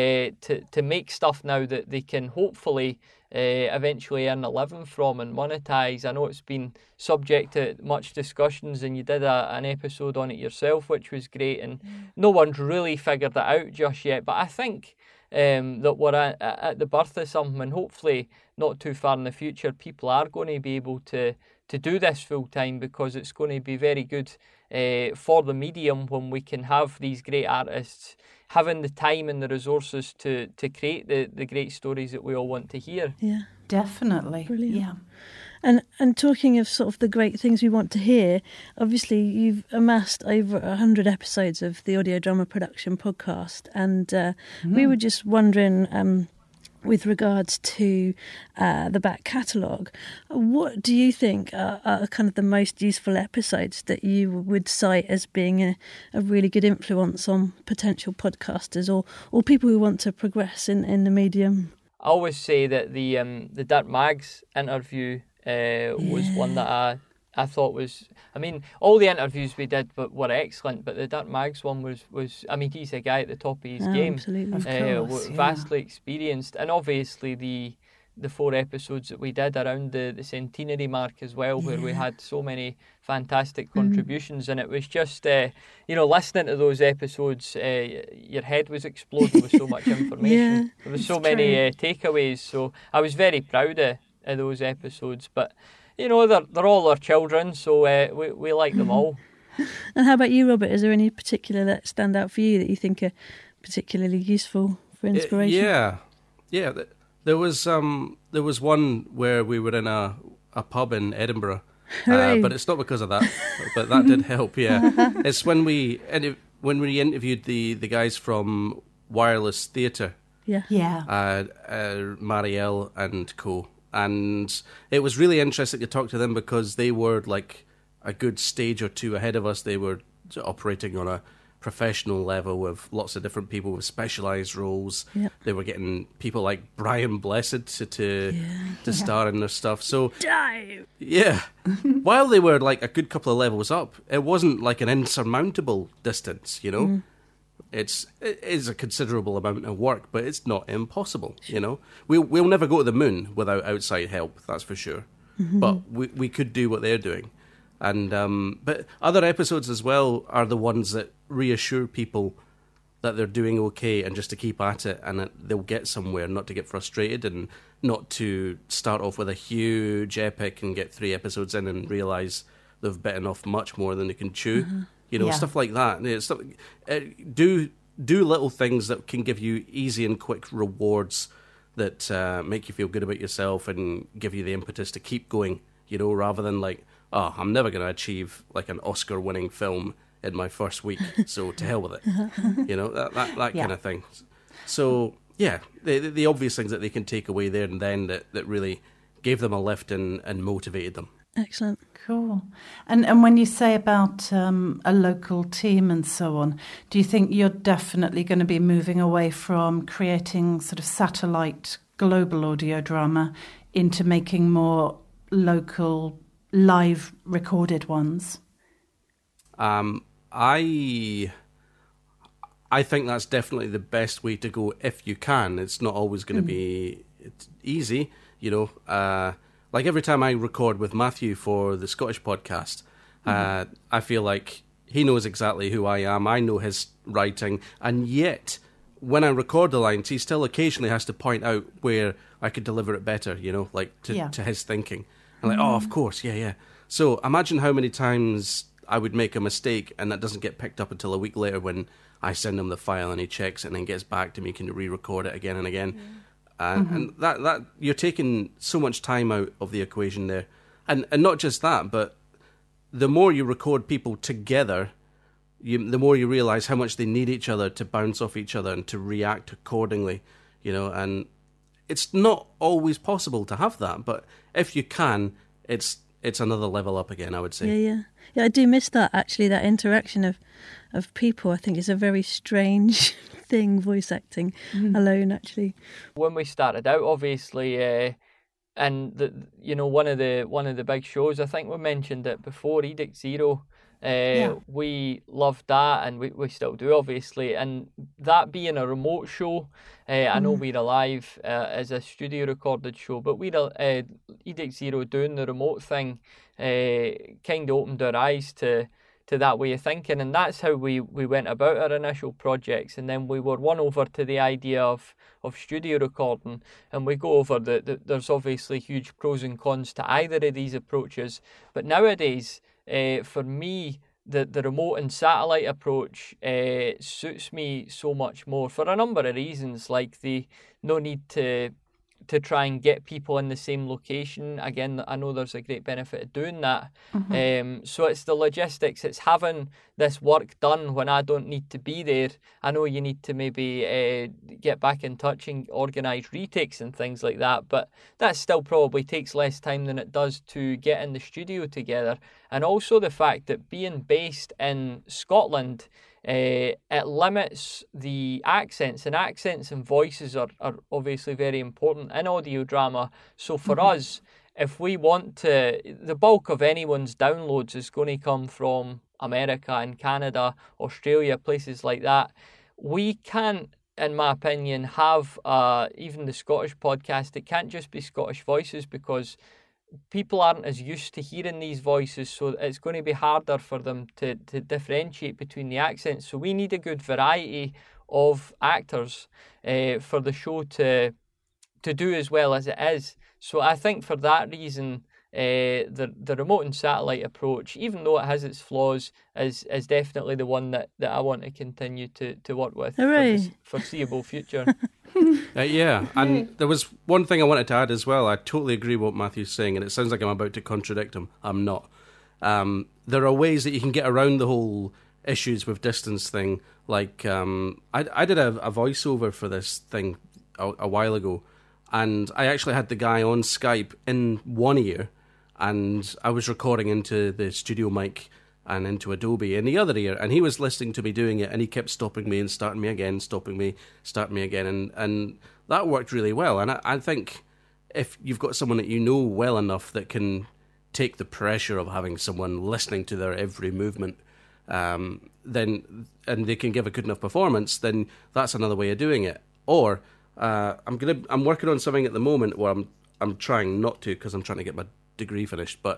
to make stuff now that they can hopefully eventually earn a living from and monetize. I know it's been subject to much discussions, and you did an episode on it yourself, which was great, and no one's really figured that out just yet. But I think that we're at the birth of something, and hopefully not too far in the future, people are going to be able to do this full time, because it's going to be very good for the medium when we can have these great artists having the time and the resources to create the great stories that we all want to hear. Yeah. Definitely. Brilliant. Yeah. And talking of sort of the great things we want to hear, obviously you've amassed over 100 episodes of the Audio Drama Production podcast, and we were just wondering, with regards to the back catalogue, what do you think are kind of the most useful episodes that you would cite as being a really good influence on potential podcasters or people who want to progress in the medium? I always say that the Dirk Maggs interview was one that I thought was, I mean, all the interviews we did were excellent, but the Dirk Maggs one was I mean, he's a guy at the top of his game. Absolutely. Of course, vastly experienced, and obviously the 4 episodes that we did around the centenary mark as well, where we had so many fantastic contributions, and it was just, listening to those episodes, your head was exploding with so much information. There was so many takeaways, so I was very proud of those episodes. But you know, they're all our children, so we like them all. And how about you, Robert? Is there any particular that stand out for you that you think are particularly useful for inspiration? Yeah. There was one where we were in a pub in Edinburgh, but it's not because of that. But that did help. Yeah, it's when we interviewed the guys from Wireless Theatre. Yeah. Marielle and co. And it was really interesting to talk to them because they were like a good stage or two ahead of us. They were operating on a professional level with lots of different people with specialised roles. Yep. They were getting people like Brian Blessed to star in their stuff. So yeah, while they were like a good couple of levels up, it wasn't like an insurmountable distance, you know. It is a considerable amount of work, but it's not impossible, you know. We'll never go to the moon without outside help, that's for sure. But we could do what they're doing. And but other episodes as well are the ones that reassure people that they're doing okay and just to keep at it and that they'll get somewhere, not to get frustrated and not to start off with a huge epic and get 3 episodes in and realise they've bitten off much more than they can chew. You know, stuff like that. Do little things that can give you easy and quick rewards that make you feel good about yourself and give you the impetus to keep going, you know, rather than like, oh, I'm never going to achieve like an Oscar-winning film in my first week, so to hell with it. You know, that kind of thing. So, yeah, the obvious things that they can take away there and then that really gave them a lift and motivated them. Excellent. Cool. And when you say about a local team and so on, do you think you're definitely going to be moving away from creating sort of satellite global audio drama into making more local live recorded ones? I think that's definitely the best way to go if you can. It's not always going to be easy, you know. Like every time I record with Matthew for the Scottish podcast, I feel like he knows exactly who I am. I know his writing. And yet, when I record the lines, he still occasionally has to point out where I could deliver it better, you know, like to his thinking. I'm like, oh, of course, yeah. So imagine how many times I would make a mistake and that doesn't get picked up until a week later when I send him the file and he checks it and then gets back to me, can re-record it again and again. And that you're taking so much time out of the equation there. And not just that, but the more you record people together, the more you realise how much they need each other to bounce off each other and to react accordingly, you know. And it's not always possible to have that, but if you can, it's another level up again, I would say. Yeah, I do miss that, actually, that interaction of people. I think it's a very strange thing, voice acting alone, actually. When we started out, obviously, and one of the big shows, I think we mentioned it before, Edict Zero. We loved that, and we still do, obviously. And that being a remote show, I know We're Alive is a studio recorded show, but Edict Zero doing the remote thing kind of opened our eyes to that way of thinking, and that's how we went about our initial projects. And then we were won over to the idea of studio recording, and we go over there's obviously huge pros and cons to either of these approaches, but nowadays for me the remote and satellite approach suits me so much more for a number of reasons, like the no need to try and get people in the same location. Again, I know there's a great benefit of doing that. So it's the logistics. It's having this work done when I don't need to be there. I know you need to maybe get back in touch and organise retakes and things like that, but that still probably takes less time than it does to get in the studio together. And also the fact that being based in Scotland, it limits the accents, and accents and voices are obviously very important in audio drama. So for us, if we want to, the bulk of anyone's downloads is going to come from America and Canada, Australia, places like that. We can't, in my opinion, have even the Scottish podcast, it can't just be Scottish voices, because people aren't as used to hearing these voices, so it's going to be harder for them to differentiate between the accents. So we need a good variety of actors for the show to do as well as it is. So I think for that reason, the remote and satellite approach, even though it has its flaws, is definitely the one that I want to continue to work with for the foreseeable future. Yeah, and there was one thing I wanted to add as well. I totally agree with what Matthew's saying, and it sounds like I'm about to contradict him. I'm not. There are ways that you can get around the whole issues with distance thing. Like, I did a voiceover for this thing a while ago, and I actually had the guy on Skype in one ear, and I was recording into the studio mic and into Adobe in the other ear, and he was listening to me doing it, and he kept stopping me and starting me again, stopping me, starting me again, and that worked really well. And I think if you've got someone that you know well enough that can take the pressure of having someone listening to their every movement, then and they can give a good enough performance, then that's another way of doing it. Or I'm working on something at the moment where I'm trying not to, because I'm trying to get my degree finished, but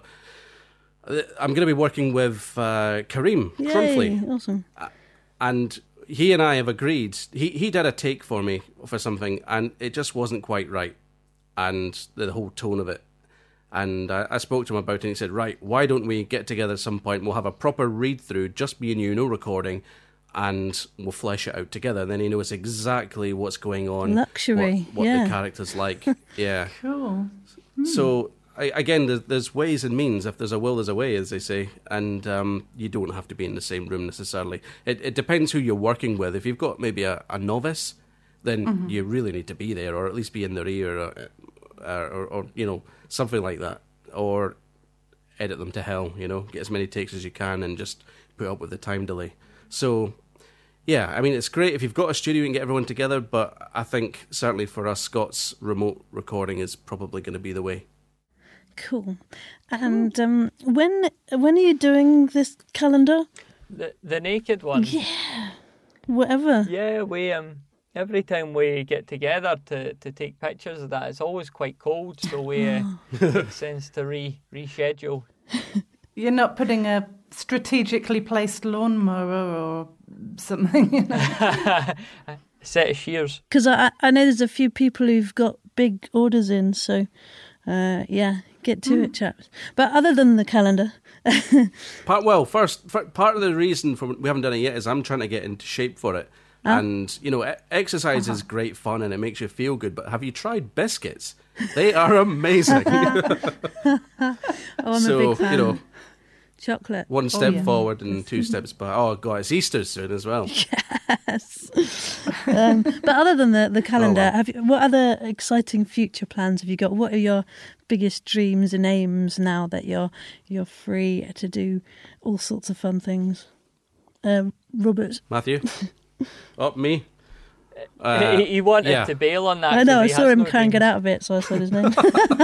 I'm going to be working with Kareem Crumfley. Awesome. And he and I have agreed. He did a take for me for something, and it just wasn't quite right, and the whole tone of it. And I spoke to him about it, and he said, right, why don't we get together at some point, we'll have a proper read-through, just me and you, no recording, and we'll flesh it out together. And then he knows exactly what's going on. Luxury, what the character's like. Yeah. Cool. So, again, there's ways and means. If there's a will, there's a way, as they say. And you don't have to be in the same room necessarily. It depends who you're working with. If you've got maybe a novice, then you really need to be there, or at least be in their ear, or you know, something like that. Or edit them to hell, you know, get as many takes as you can and just put up with the time delay. So, yeah, I mean, it's great if you've got a studio and get everyone together, but I think certainly for us Scots, remote recording is probably going to be the way. Cool. And when are you doing this calendar? The naked one. Yeah. Whatever. Yeah, we every time we get together to take pictures of that, it's always quite cold, so we makes sense to reschedule. You're not putting a strategically placed lawnmower or something, you know? A set of shears. Because I know there's a few people who've got big orders in, so yeah, get to it, chaps. But other than the calendar... Part of the reason for we haven't done it yet is I'm trying to get into shape for it. And, you know, exercise is great fun and it makes you feel good, but have you tried biscuits? They are amazing. I'm a big fan. You know, chocolate. One step forward and two steps back. Oh, God, it's Easter soon as well. Yes. But other than the calendar, what other exciting future plans have you got? What are your biggest dreams and aims now that you're free to do all sorts of fun things? Robert? Matthew? Oh, me? He wanted to bail on that. I know, I saw him try and get out of it, so I said his name.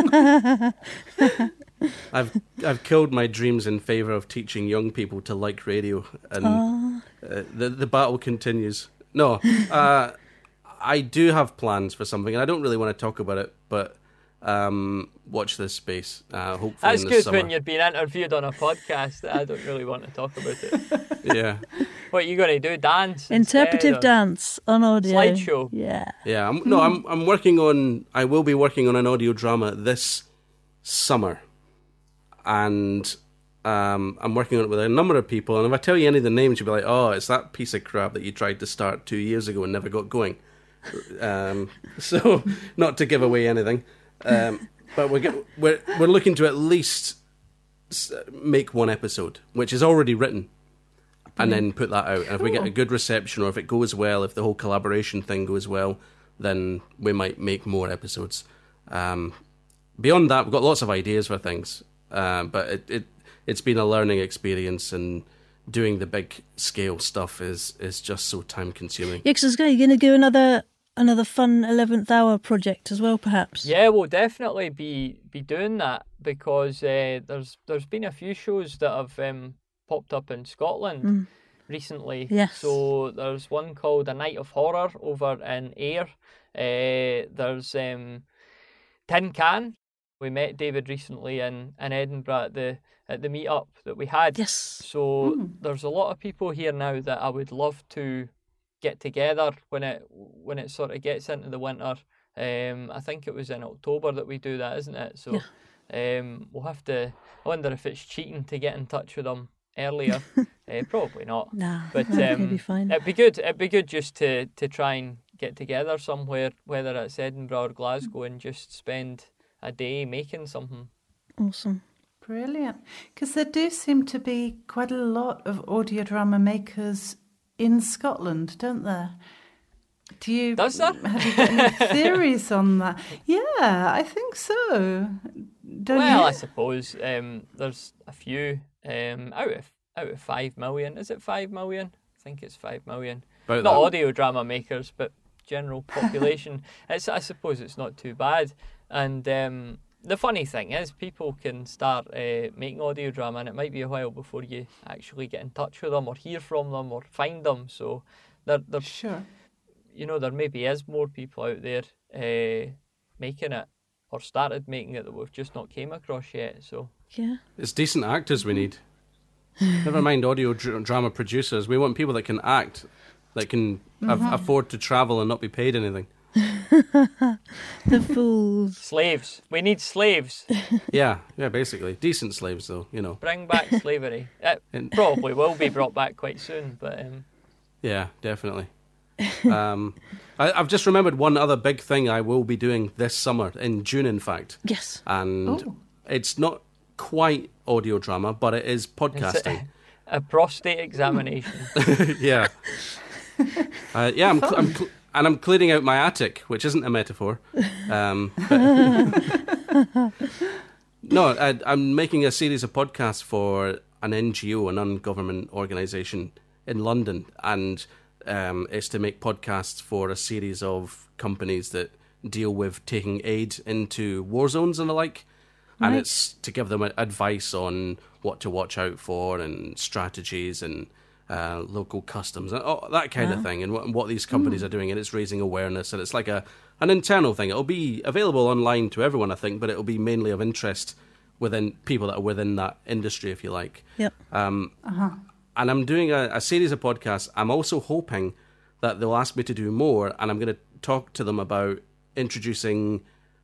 I've killed my dreams in favour of teaching young people to like radio, and the battle continues. No, I do have plans for something, and I don't really want to talk about it, but watch this space. Hopefully that's in this good summer. when you're being interviewed on a podcast. I don't really want to talk about it. Yeah. What are you going to do? Dance? Interpretive dance on audio. Slideshow. Yeah. Yeah. I'm working on. I will be working on an audio drama this summer, and I'm working on it with a number of people. And if I tell you any of the names, you'll be like, "Oh, it's that piece of crap that you tried to start 2 years ago and never got going." So, not to give away anything, but we're looking to at least make one episode, which is already written. And then put that out. And if we get a good reception, or if it goes well, if the whole collaboration thing goes well, then we might make more episodes. Beyond that, we've got lots of ideas for things. But it's been a learning experience, and doing the big scale stuff is just so time consuming. Yeah, because you're going to do another fun 11th hour project as well, perhaps. Yeah, we'll definitely be doing that, because there's been a few shows that have popped up in Scotland recently. Yes. So there's one called A Night of Horror over in Ayr. There's Tin Can. We met David recently in Edinburgh at the meet-up that we had. Yes. So there's a lot of people here now that I would love to get together when it sort of gets into the winter. I think it was in October that we do that, isn't it? So We'll have to. I wonder if it's cheating to get in touch with them earlier. Probably not. No, but it'll be fine. It'd be good. It'd be good just to try and get together somewhere, whether it's Edinburgh or Glasgow, and just spend a day making something. Awesome. Brilliant. Because there do seem to be quite a lot of audio drama makers in Scotland, don't there? Does there? Have you got any theories on that? Yeah, I think so. Don't Well, you? I suppose there's a few out of 5 million. Is it 5 million? I think it's 5 million. About Not that. audio drama makers, but general population. I suppose it's not too bad. And the funny thing is, people can start making audio drama, and it might be a while before you actually get in touch with them or hear from them or find them. So they're Sure. there maybe is more people out there making it or started making it that we've just not came across yet. So Yeah. It's decent actors we need. Never mind audio drama producers. We want people that can act, that can afford to travel and not be paid anything. The fools. slaves, we need slaves. Yeah, basically. Decent slaves, though, Bring back slavery. It And- probably will be brought back quite soon, but Yeah, definitely. I've just remembered one other big thing I will be doing this summer, in June, in fact. Yes. And it's not quite audio drama, but it is podcasting. a prostate examination. Yeah. I'm cleaning out my attic, which isn't a metaphor. No, I'm making a series of podcasts for an NGO, a non-government organisation in London, and it's to make podcasts for a series of companies that deal with taking aid into war zones and the like. And it's to give them advice on what to watch out for and strategies and local customs and that kind of thing, and what these companies are doing, and it's raising awareness, and it's like an internal thing. It'll be available online to everyone, I think, but it'll be mainly of interest within people that are within that industry, if you like. Yep. And I'm doing a series of podcasts. I'm also hoping that they'll ask me to do more, and I'm going to talk to them about introducing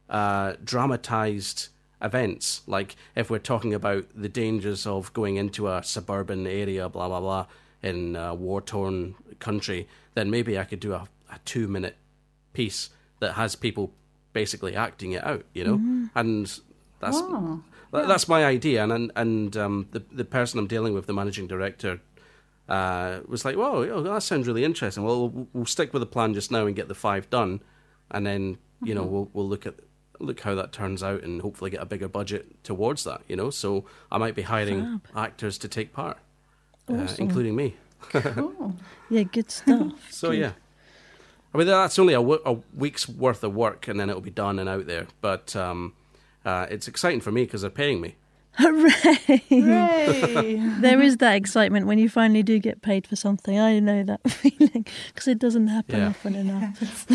dramatized events, like if we're talking about the dangers of going into a suburban area, blah, blah, blah, in a war-torn country, then maybe I could do a 2-minute piece that has people basically acting it out, And that's my idea. And the person I'm dealing with, the managing director, was like, "Whoa, that sounds really interesting. Well, we'll stick with the plan just now and get the 5 done, and then we'll look how that turns out and hopefully get a bigger budget towards that. So I might be hiring actors to take part, including me. Cool. Yeah, good stuff. So yeah, I mean that's only a week's worth of work, and then it'll be done and out there. But it's exciting for me because they're paying me. Hooray! Hooray! There is that excitement when you finally do get paid for something. I know that feeling because it doesn't happen often enough.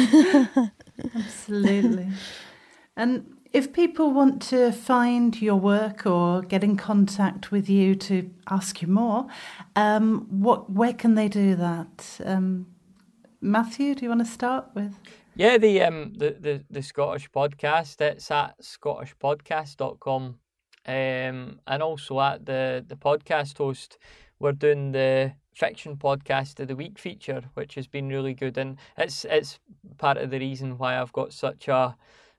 Absolutely. And if people want to find your work or get in contact with you to ask you more, where can they do that? Matthew, do you want to start with? Yeah, the Scottish podcast, it's at scottishpodcast.com. And also at the podcast host, we're doing the Fiction Podcast of the Week feature, which has been really good, and it's part of the reason why I've got such a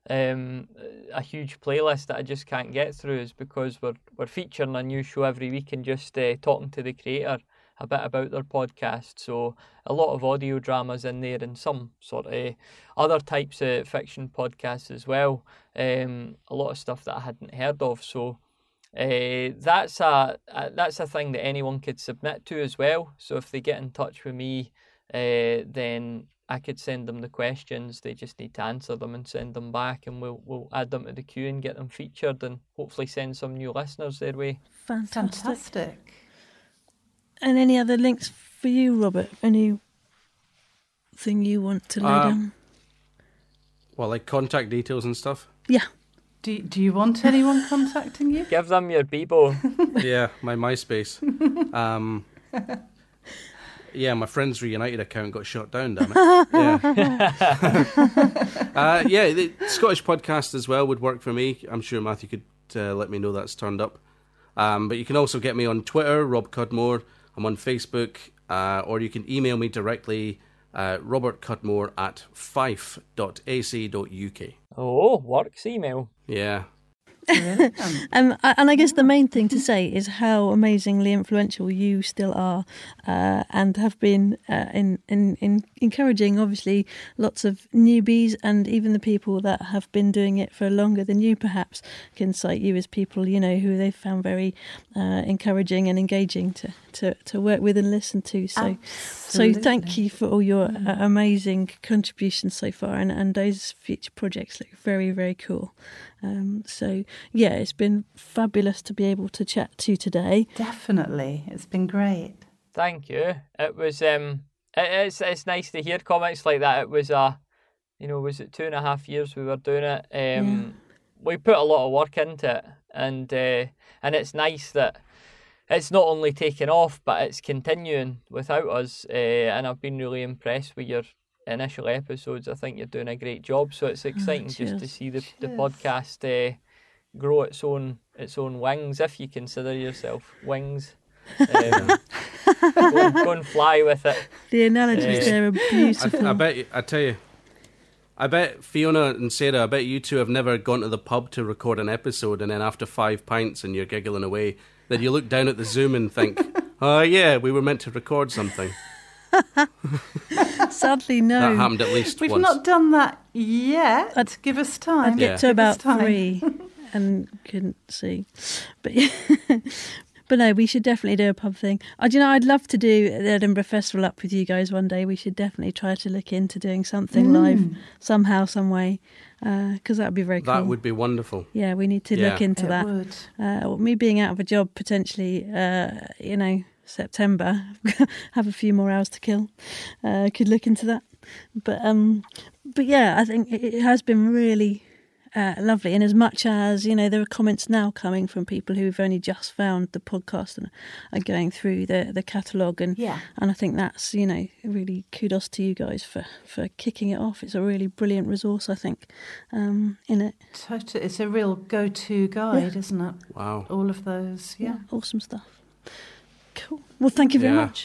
huge playlist that I just can't get through, is because we're featuring a new show every week and just talking to the creator a bit about their podcast. So a lot of audio dramas in there and some sort of other types of fiction podcasts as well. A lot of stuff that I hadn't heard of. So that's a thing that anyone could submit to as well. So if they get in touch with me, then I could send them the questions. They just need to answer them and send them back, and we'll add them to the queue and get them featured, and hopefully send some new listeners their way. Fantastic. And any other links for you, Robert? Anything you want to lay down? Well, like contact details and stuff. Yeah. Do you want anyone contacting you? Give them your Bebo. Yeah, my MySpace. Yeah, my Friends Reunited account got shut down, damn it. Yeah. The Scottish podcast as well would work for me. I'm sure Matthew could let me know that's turned up. But you can also get me on Twitter, Rob Cudmore. I'm on Facebook, or you can email me directly, robertcudmore@fife.ac.uk. Oh, works email. Yeah. And I guess the main thing to say is how amazingly influential you still are, and have been in encouraging, obviously, lots of newbies, and even the people that have been doing it for longer than you perhaps can cite you as people, who they've found very encouraging and engaging to work with and listen to. So thank you for all your amazing contributions so far, and those future projects look very, very cool. It's been fabulous to be able to chat to you today. Definitely, it's been great. Thank you. It was it's nice to hear comments like that. It was was it 2.5 years we were doing it? We put a lot of work into it, and it's nice that it's not only taken off, but it's continuing without us. And I've been really impressed with your initial episodes. I think you're doing a great job, so it's exciting just to see the podcast grow its own wings, if you consider yourself wings. Go and fly with it. The analogies there are beautiful. I bet Fiona and Sarah, I bet you two have never gone to the pub to record an episode, and then after 5 pints and you're giggling away, then you look down at the Zoom and think, oh yeah, we were meant to record something. Sadly, no. That happened at least We've once. not done that yet. Give us time. I'd get to about 3 and couldn't see. But but no, we should definitely do a pub thing. I'd love to do the Edinburgh Festival up with you guys one day. We should definitely try to look into doing something live somehow, some way, because that would be very cool. That would be wonderful. Yeah, we need to look into that. Would. Me being out of a job potentially, September, have a few more hours to kill. Could look into that, but yeah, I think it has been really lovely. And as much as there are comments now coming from people who've only just found the podcast and are going through the catalogue, and I think that's really kudos to you guys for kicking it off. It's a really brilliant resource, I think, in it. Totally, it's a real go-to guide, isn't it? Wow, all of those, awesome stuff. Cool. Well, thank you very much.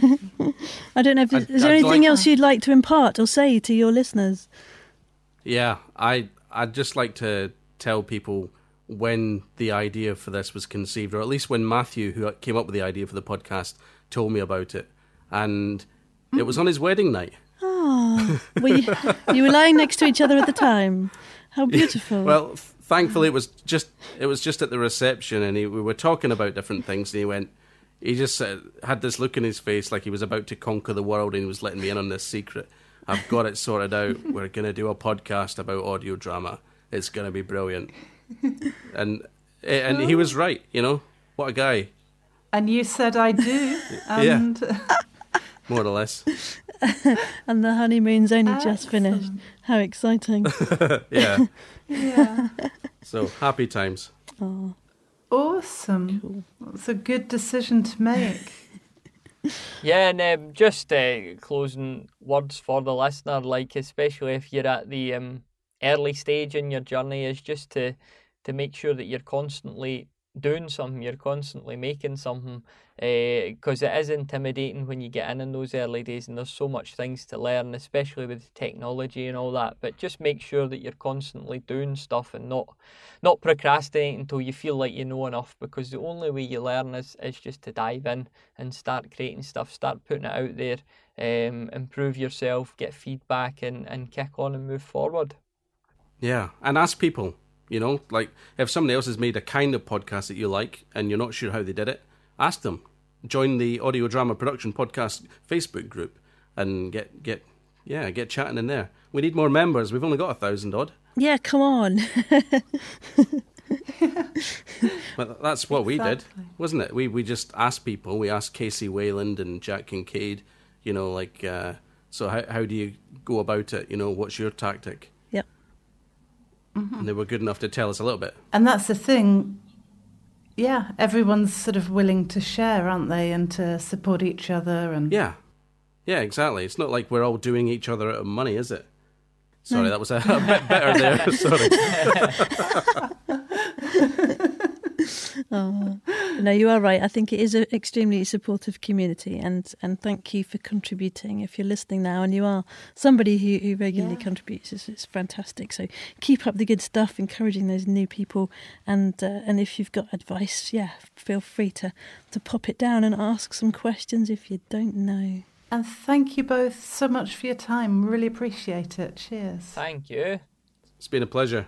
I don't know if is there anything else you'd like to impart or say to your listeners? Yeah, I'd just like to tell people when the idea for this was conceived, or at least when Matthew, who came up with the idea for the podcast, told me about it. And it was on his wedding night. Oh, you were lying next to each other at the time. How beautiful. Well, thankfully it was just at the reception, and we were talking about different things, and he just had this look in his face like he was about to conquer the world, and he was letting me in on this secret. I've got it sorted out. We're going to do a podcast about audio drama. It's going to be brilliant. And he was right, What a guy. And you said I do. And more or less. And the honeymoon's only just finished. How exciting. Yeah. Yeah. So, happy times. Oh. Awesome. Cool. That's a good decision to make. Yeah, and just closing words for the listener, especially if you're at the early stage in your journey, is just to make sure that you're constantly doing something, you're constantly making something, because it is intimidating when you get in those early days, and there's so much things to learn, especially with technology and all that. But just make sure that you're constantly doing stuff and not procrastinating until you feel like you know enough, because the only way you learn is just to dive in and start creating stuff, start putting it out there, improve yourself, get feedback, and kick on and move forward. Yeah, and ask people. If somebody else has made a kind of podcast that you like and you're not sure how they did it, ask them. Join the Audio Drama Production Podcast Facebook group and get chatting in there. We need more members. We've only got 1,000 odd. Yeah, come on. But that's what we did, wasn't it? We just asked people. We asked Casey Wayland and Jack Kincaid, so how do you go about it? What's your tactic? Yep. Mm-hmm. And they were good enough to tell us a little bit. And that's the thing. Yeah, everyone's sort of willing to share, aren't they, and to support each other. And yeah, exactly. It's not like we're all doing each other out of money, is it? Sorry, that was a bit better there. Sorry. Oh, no, you are right. I think it is an extremely supportive community, and thank you for contributing. If you're listening now and you are somebody who regularly contributes, it's fantastic. So keep up the good stuff, encouraging those new people, and if you've got advice, feel free to pop it down and ask some questions if you don't know. And thank you both so much for your time. Really appreciate it. Cheers. Thank you. It's been a pleasure.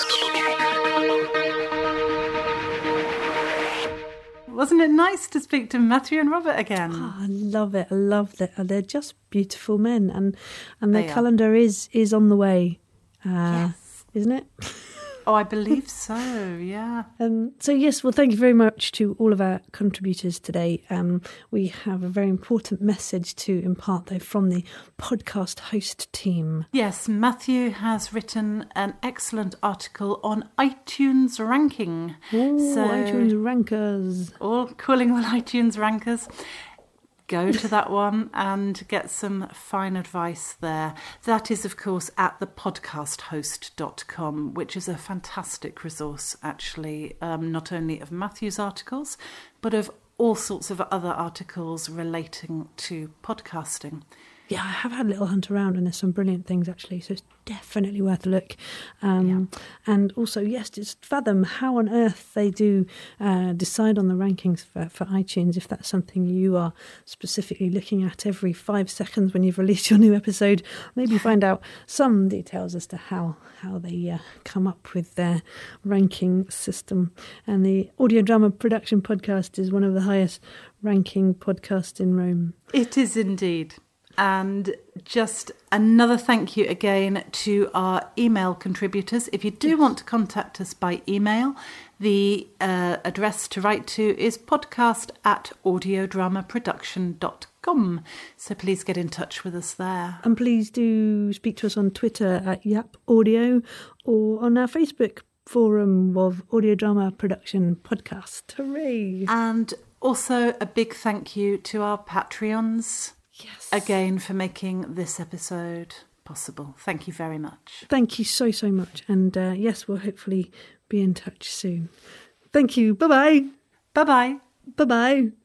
Wasn't it nice to speak to Matthew and Robert again? Oh, I love it. I love that. They're just beautiful men, and their They are. calendar is on the way. Yes. Isn't it? Oh, I believe so, yeah. So yes, well, thank you very much to all of our contributors today. We have a very important message to impart, though, from the podcast host team. Yes, Matthew has written an excellent article on iTunes ranking. Ooh, iTunes rankers. All calling all iTunes rankers. Go to that one and get some fine advice there. That is, of course, at thepodcasthost.com, which is a fantastic resource, actually, not only of Matthew's articles, but of all sorts of other articles relating to podcasting. Yeah, I have had a little hunt around, and there's some brilliant things, actually, so it's definitely worth a look. And also, yes, just fathom how on earth they do decide on the rankings for iTunes, if that's something you are specifically looking at every 5 seconds when you've released your new episode. Maybe find out some details as to how they come up with their ranking system. And the Audio Drama Production Podcast is one of the highest ranking podcasts in Rome. It is indeed. And just another thank you again to our email contributors. If you do want to contact us by email, the address to write to is podcast@audiodramaproduction.com. So please get in touch with us there. And please do speak to us on Twitter at Yap Audio, or on our Facebook forum of Audio Drama Production Podcast. Hooray! And also a big thank you to our Patreons. Yes. Again, for making this episode possible. Thank you very much. Thank you so much. And yes, we'll hopefully be in touch soon. Thank you. Bye-bye. Bye-bye. Bye-bye.